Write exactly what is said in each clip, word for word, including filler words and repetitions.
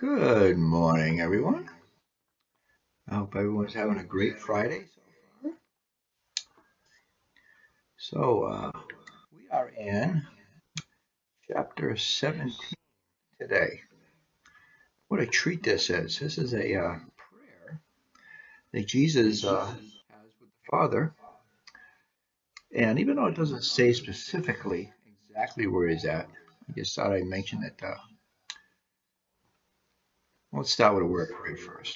Good morning, everyone. I hope everyone's having a great Friday so far. So, uh, we are in chapter seventeen today. What a treat this is. This is a uh, prayer that Jesus uh, has with the Father. And even though it doesn't say specifically exactly where he's at, I just thought I'd mention it. Uh, let's start with a word of prayer first.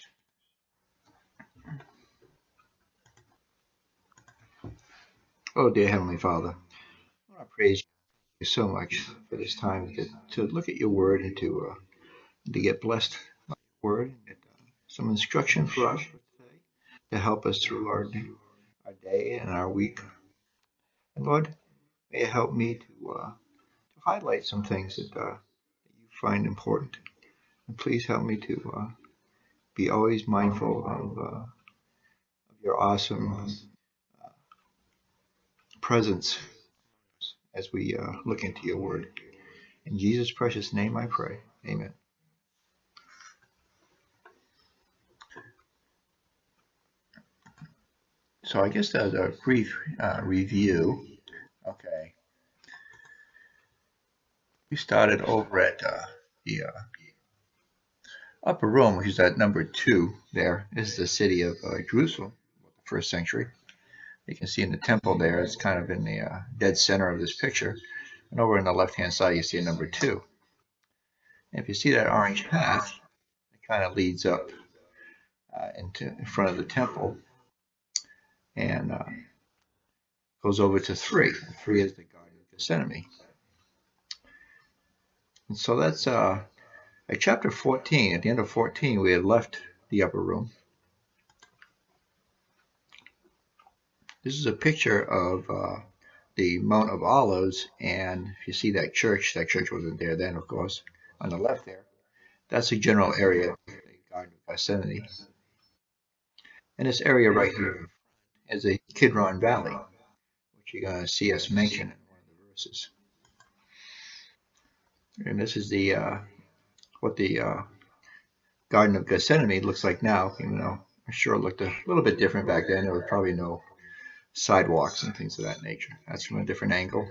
Oh, dear Heavenly Father, I want to praise you so much for this time to, to look at your word and to, uh, to get blessed word, and uh, some instruction for us today to help us through our day, our day and our week. And Lord, may you help me to, uh, to highlight some things that, uh, that you find important. And please help me to uh, be always mindful of, uh, of your awesome uh, presence as we uh, look into your word. In Jesus' precious name I pray. Amen. So I guess as a brief uh, review, okay, we started over at uh, the uh, Upper Rome, which is at number two there, is the city of uh, Jerusalem, the first century. You can see in the temple there, it's kind of in the uh, dead center of this picture. And over on the left-hand side, you see a number two. And if you see that orange path, it kind of leads up uh, into in front of the temple and uh, goes over to three. Three is the Garden of Gethsemane. And so that's uh, at chapter fourteen. At the end of fourteen, we had left the upper room. This is a picture of uh, the Mount of Olives, and if you see that church, that church wasn't there then, of course, on the left there. That's the general area of the Garden of Gethsemane. And this area right here is the Kidron Valley, which you're going to see us mention in one of the verses. And this is the uh, what the uh, Garden of Gethsemane looks like now, even though I'm sure it looked a little bit different back then. There was probably no sidewalks and things of that nature. That's from a different angle.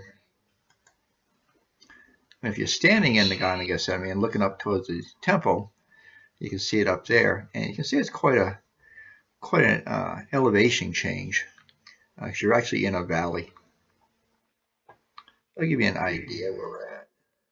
And if you're standing in the Garden of Gethsemane and looking up towards the temple, you can see it up there, and you can see it's quite a quite an uh, elevation change. Uh, 'cause you're actually in a valley. I'll give you an idea where we're at.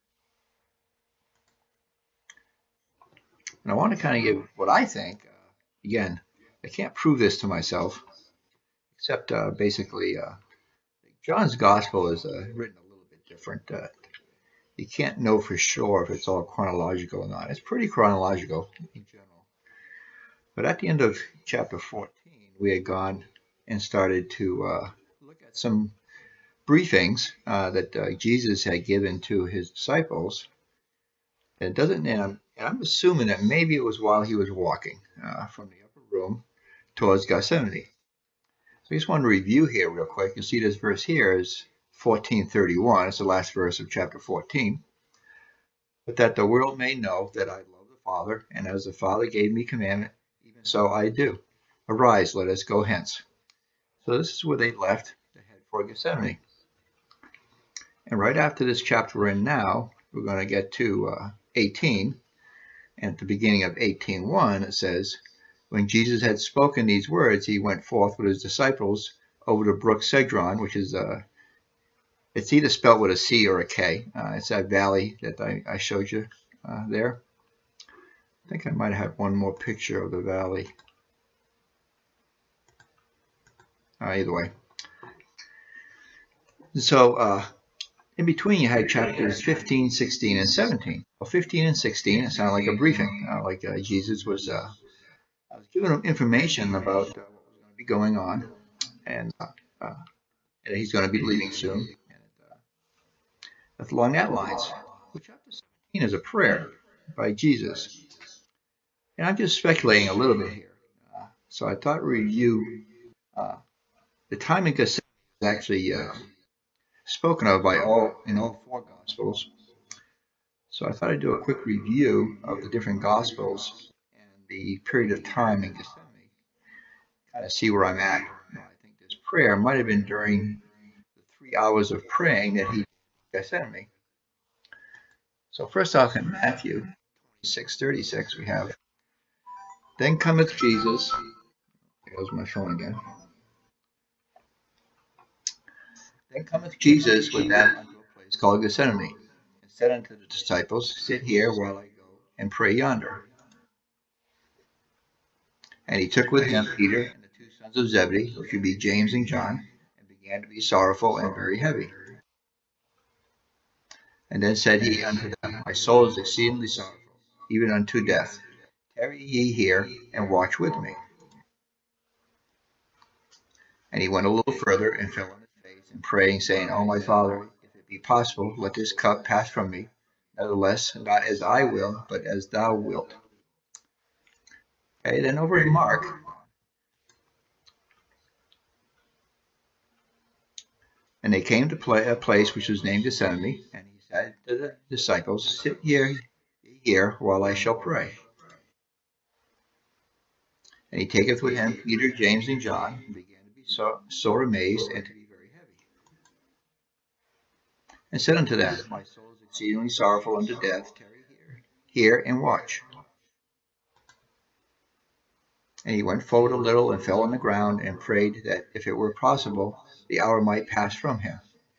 And I want to kind of give what I think. Uh, again, I can't prove this to myself, except uh, basically uh, John's gospel is uh, written a little bit different. Uh, you can't know for sure if it's all chronological or not. It's pretty chronological in general. But at the end of chapter fourteen, we had gone and started to uh, look at some briefings uh, that uh, Jesus had given to his disciples. And it doesn't, and I'm, and I'm assuming that maybe it was while he was walking uh, from the upper room towards Gethsemane. So I just want to review here real quick. You'll see this verse here is fourteen thirty-one. It's the last verse of chapter fourteen. But that the world may know that I love the Father, and as the Father gave me commandment, even so I do. Arise, let us go hence. So this is where they left to head for Gethsemane. And right after this chapter we're in now, we're going to get to uh, eighteen. And at the beginning of eighteen one, it says, when Jesus had spoken these words, he went forth with his disciples over the brook Cedron, which is uh, it's either spelled with a C or a K. Uh, it's that valley that I, I showed you uh, there. I think I might have one more picture of the valley. Uh, either way. So uh, in between, you had chapters fifteen, sixteen, and seventeen. Well, fifteen and sixteen, it sounded like a briefing, uh, like uh, Jesus was, uh, I was giving them information about uh, what was going to be going on, and, uh, uh, and he's going to be leaving soon. And uh, along that lines, well, chapter seventeen is a prayer by Jesus. And I'm just speculating a little bit here. Uh, so I thought review uh, the time in Gethsemane is actually uh, spoken of by all in all four Gospels. So I thought I'd do a quick review of the different Gospels and the period of time in Gethsemane, kind of see where I'm at. Now, I think this prayer might have been during the three hours of praying that he did in Gethsemane. So first off, in Matthew twenty-six thirty-six, we have, "Then cometh Jesus." There goes my phone again. "Then cometh Jesus with them unto a place called Gethsemane, and said unto the disciples, Sit here while I go and pray yonder. And he took with him Peter and the two sons of Zebedee, which would be James and John, and began to be sorrowful and very heavy. And then said he unto them, My soul is exceedingly sorrowful, even unto death. Tarry ye here, and watch with me. And he went a little further, and fell on his face, and praying, saying, O my Father, if it be possible, let this cup pass from me. Nevertheless, not as I will, but as thou wilt." Okay, then over in Mark, "And they came to play, a place which was named Gethsemane, and he said to the disciples, Sit ye here while I shall pray. And he taketh with him Peter, James, and John, and began to be so, sore amazed, and to be very heavy. And said unto them, My soul is exceedingly sorrowful unto death. Tarry here, here and watch. And he went forward a little, and fell on the ground, and prayed that, if it were possible, the hour might pass from him.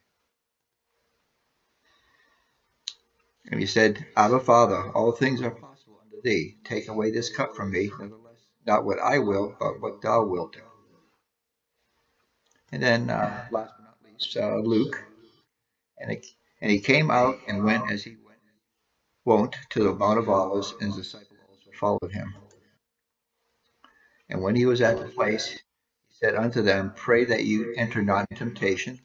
And he said, Abba, Father, all things are possible unto thee. Take away this cup from me. Nevertheless, not what I will, but what thou wilt do. And then, uh, last but not least, uh, Luke. And, it, and he came out and went as he went, wont to the Mount of Olives, and his disciples also followed him. And when he was at the place, he said unto them, Pray that you enter not into temptation.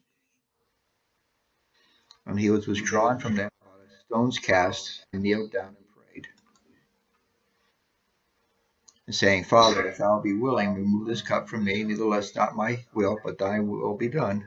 And he was withdrawn from them, about a stone's cast, and kneeled down and prayed, and saying, Father, if thou be willing, remove this cup from me. Nevertheless, not my will, but thy will be done.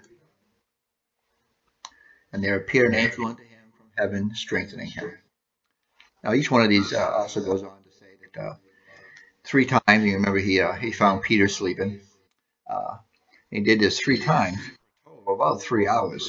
And there appeared an angel unto him from heaven, strengthening him. Now, each one of these uh, also goes on to say that uh, three times, you remember, he uh, he found Peter sleeping. Uh, he did this three times, for about three hours.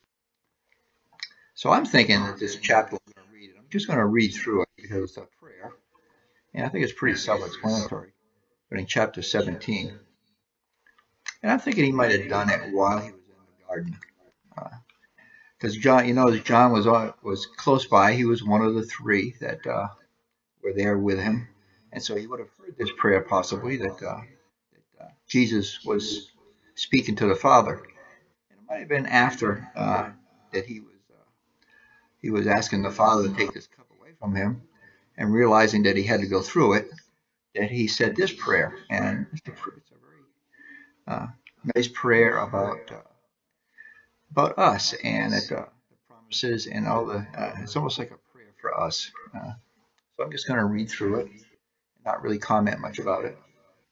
So I'm thinking that this chapter I'm going to read it. I'm just going to read through it because it's a prayer, and I think it's pretty self-explanatory. But in chapter seventeen, and I'm thinking he might have done it while he was in the garden, because uh, John, you know, John was on, was close by. He was one of the three that uh, were there with him, and so he would have heard this prayer possibly that, uh, that uh, Jesus was speaking to the Father. And it might have been after uh, that he was uh, he was asking the Father to take this cup away from him, and realizing that he had to go through it, that he said this prayer. And it's a, it's a very uh, nice prayer about uh, about us, and it, uh, the promises and all the. Uh, it's almost like a prayer for us. Uh, so I'm just going to read through it, and not really comment much about it.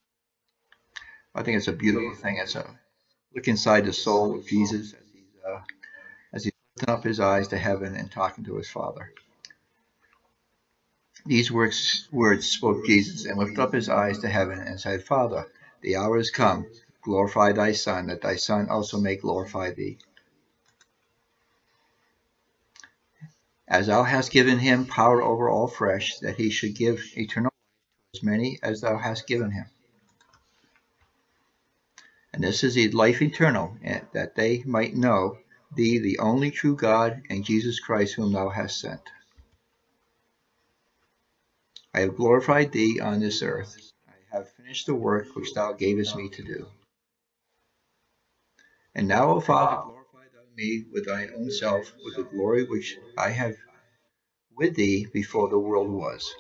I think it's a beautiful thing. It's a look inside the soul of Jesus as he's uh, as he's lifting up his eyes to heaven and talking to his Father. These words, words spoke Jesus, and lifted up his eyes to heaven, and said, Father, the hour is come. Glorify thy Son, that thy Son also may glorify thee. As thou hast given him power over all flesh, that he should give eternal life to as many as thou hast given him. And this is the life eternal, that they might know thee, the only true God, and Jesus Christ, whom thou hast sent. I have glorified thee on this earth. I have finished the work which thou gavest me to do. And now, O Father, glorify thou me with thine own self, with the glory which I have with thee before the world was.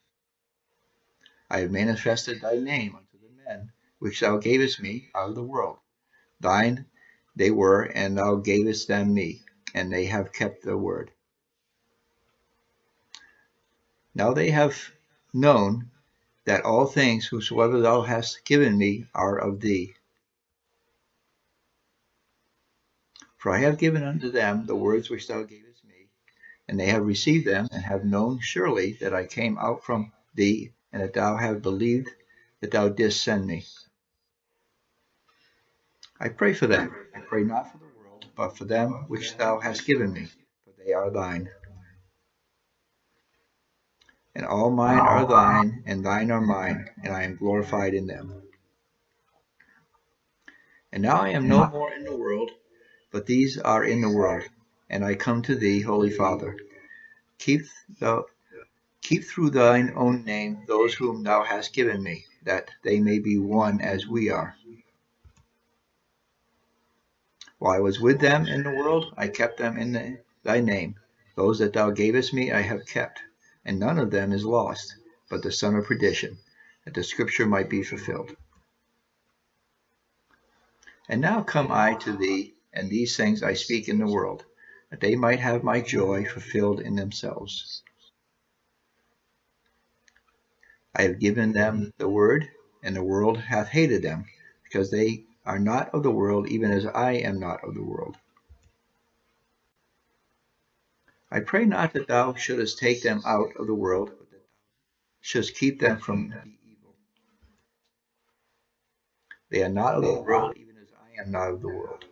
I have manifested thy name unto the men which thou gavest me out of the world. Thine they were, and thou gavest them me, and they have kept the word. Now they have known that all things whosoever thou hast given me are of thee. For I have given unto them the words which thou gavest me, And they have received them, and have known surely that I came out from thee, and that thou hast believed that thou didst send me. I pray for them. I pray not for the world, but for them which thou hast given me, for they are thine. And all mine are thine, and thine are mine, and I am glorified in them. And now I am no more in the world, but these are in the world, and I come to thee, Holy Father. Keep thou Keep through thine own name those whom thou hast given me, that they may be one as we are. While I was with them in the world, I kept them in the, thy name. Those that thou gavest me I have kept, and none of them is lost, but the son of perdition, that the scripture might be fulfilled. And now come I to thee, and these things I speak in the world, that they might have my joy fulfilled in themselves. I have given them the word, and the world hath hated them, because they are not of the world, even as I am not of the world. I pray not that thou shouldest take them out of the world, but that thou shouldest keep them from the evil. They are not of the world, even as I am not of the world.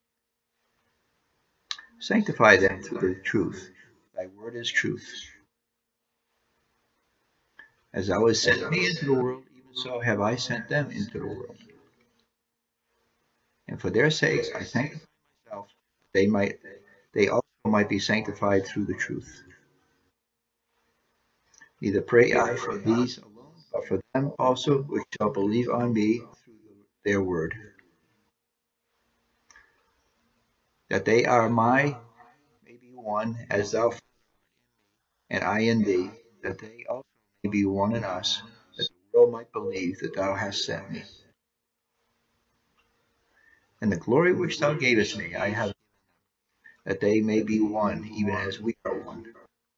Sanctify them through the truth. Thy word is truth. As thou hast sent me into the world, even so have I sent them into the world. And for their sakes I sanctify myself, that they might they also might be sanctified through the truth. Neither pray I for these alone, but for them also which shall believe on me through their word, that they are my may be one, as thou and I in thee, that they also may be one in us, that the world might believe that thou hast sent me. And the glory which thou gavest me I have given them, that they may be one, even as we are one.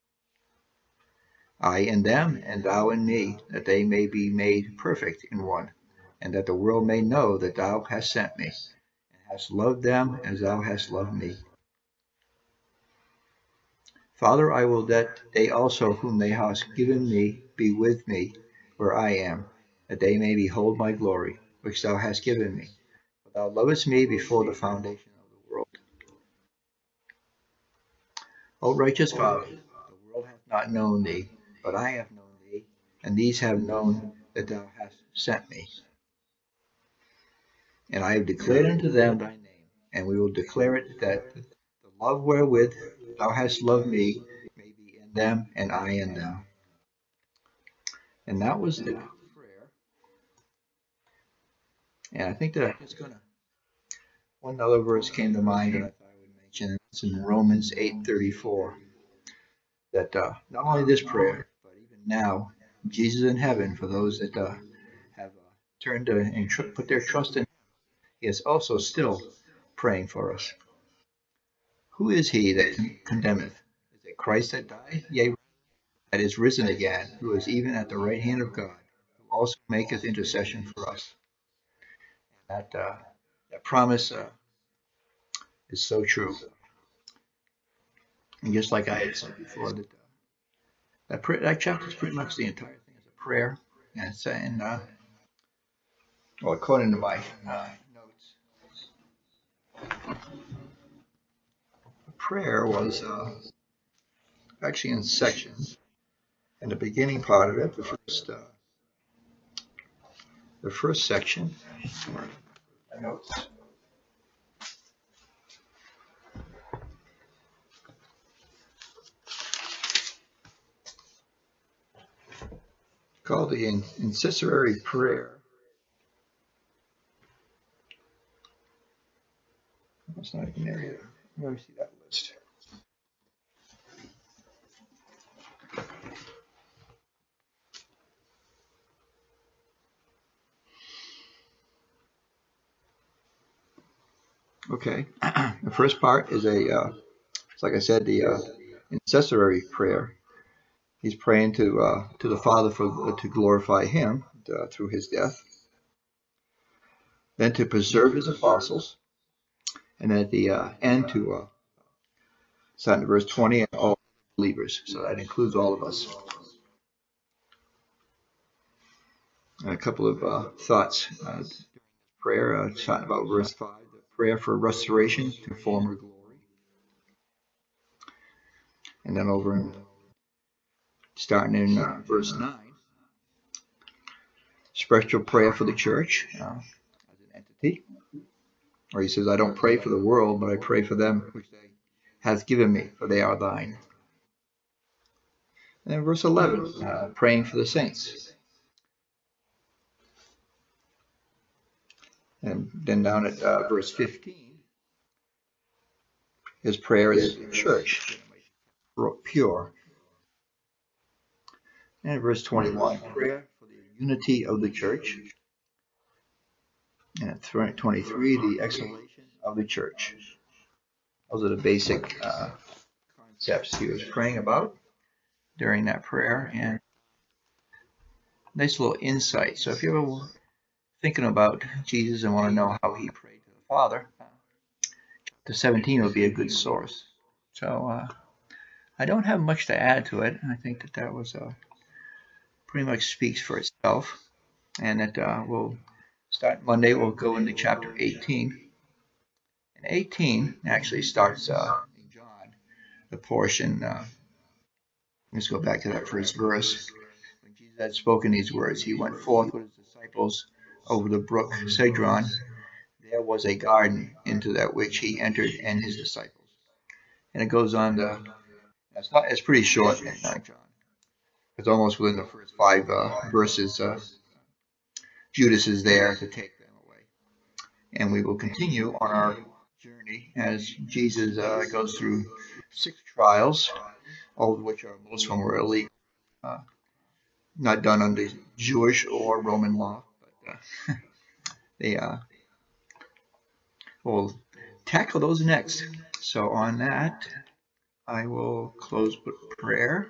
I in them, and thou in me, that they may be made perfect in one, and that the world may know that thou hast sent me, and hast loved them as thou hast loved me. Father, I will that they also whom thou hast given me be with me where I am, that they may behold my glory, which thou hast given me. For thou lovest me before the foundation of the world. O righteous Father, the world hath not known thee, but I have known thee, and these have known that thou hast sent me. And I have declared unto them thy name, and we will declare it, that the love wherewith thou hast loved me may be in them, and I in them. And that was the prayer. And I think that I'm just going to, one other verse came to mind that I thought I would mention, and it's in Romans eight thirty-four. That uh, not only this prayer, but even now, Jesus in heaven, for those that uh, have uh, turned to and tr- put their trust in him, he is also still praying for us. Who is he that con- condemneth? Is it Christ that died? Yea, that is risen again, who is even at the right hand of God, who also maketh intercession for us. And that, uh, that promise uh, is so true. And just like I had said before, that uh, that, pray- that chapter is pretty much the entire thing is a prayer. And it's saying, uh, well, according to my uh, notes, the prayer was uh, actually in sections. And the beginning part of it, the first, uh, the first section, my notes, called the incessory prayer. It's not even there yet. Let me see that list. Okay, the first part is a, uh, it's like I said, the uh, incessory prayer. He's praying to uh, to the Father for uh, to glorify Him uh, through His death, then to preserve His apostles, and at the uh, end to uh, starting at verse twenty, and all believers. So that includes all of us. A couple of uh, thoughts. Uh, prayer, uh, talking about verse five, the prayer for restoration to former glory. And then over in, starting in uh, verse nine, special prayer for the church uh, as an entity. Or he says, I don't pray for the world, but I pray for them which they has given me, for they are thine. And then verse eleven, uh, praying for the saints. And then down at uh, verse fifteen, his prayer is the church, pure. And verse twenty-one, prayer for the unity of the church. And at twenty-three, the exaltation of the church. Those are the basic uh, concepts he was praying about during that prayer. And nice little insight. So if you're ever thinking about Jesus and want to know how he prayed to the Father, chapter seventeen will be a good source. So uh, I don't have much to add to it. I think that that was uh, pretty much speaks for itself. And that uh, we'll start Monday. We'll go into chapter eighteen. And eighteen actually starts uh, in John, the portion. Uh, let's go back to that first verse. When Jesus had spoken these words, he went forth with his disciples over the brook Cedron. There was a garden into that which he entered and his disciples. And it goes on to, it's, not, it's pretty short in uh, John. It's almost within the first five uh, verses. Uh, Judas is there to take them away. And we will continue on our journey as Jesus uh, goes through six trials, all of which are, most of them were illegal, uh, not done under Jewish or Roman law, but uh, they uh, will tackle those next. So on that, I will close with prayer.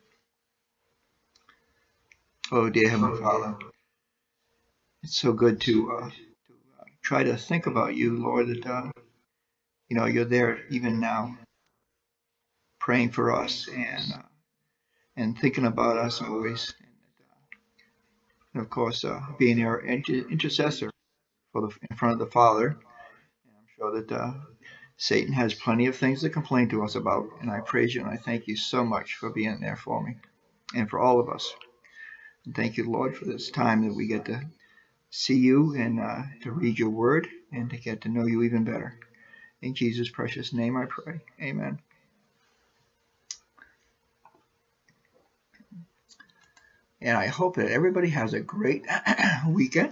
Oh, dear Heavenly Father, it's so good to, uh, to uh, try to think about you, Lord, that uh, you know you're there even now, praying for us and uh, and thinking about us always, and, uh, and of course uh, being our inter intercessor for the in front of the Father. And I'm sure that uh, Satan has plenty of things to complain to us about, and I praise you and I thank you so much for being there for me and for all of us. And thank you, Lord, for this time that we get to see you and uh, to read your word and to get to know you even better. In Jesus' precious name I pray. Amen. And I hope that everybody has a great weekend.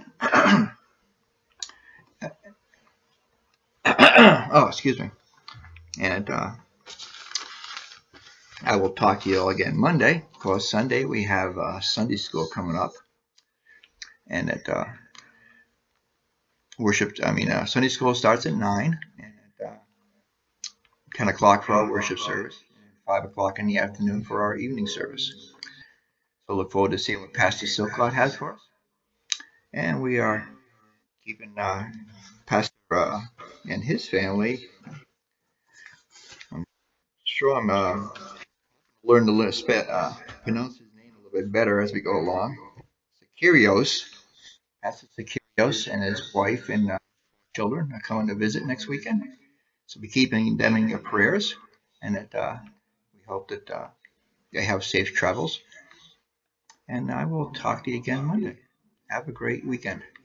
Oh, excuse me. And uh, I will talk to you all again Monday. Of course, Sunday we have uh, Sunday school coming up. And at uh, worship, I mean, uh, Sunday school starts at nine. And at uh, ten o'clock for our worship service. And five o'clock in the afternoon for our evening service. So look forward to seeing what Pastor Silcott has for us. And we are keeping uh, Pastor uh, and his family. I'm sure I'm uh, learn to uh, pronounce his name a little bit better as we go along. Sakirios, Pastor Sakirios and his wife and uh, children are coming to visit next weekend. So be keeping them in your prayers, and that uh, we hope that uh, they have safe travels. And I will talk to you again Monday. Have a great weekend.